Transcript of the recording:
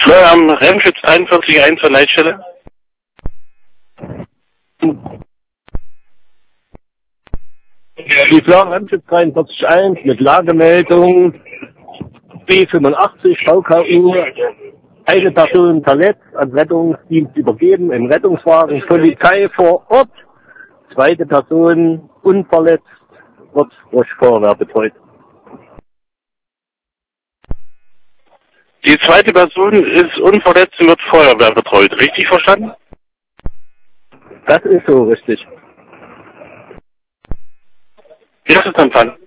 Fleur am Rennschütz 41.1 zur Leitstelle. Die Fleur Rennschütz 43.1 mit Lagemeldung B85 VKU. Eine Person verletzt, an Rettungsdienst übergeben, im Rettungswagen, Polizei vor Ort. Zweite Person unverletzt, wird durch Feuerwehr betreut. Die zweite Person ist unverletzt und wird Feuerwehr betreut. Richtig verstanden? Das ist so richtig. Wie ist es empfangen?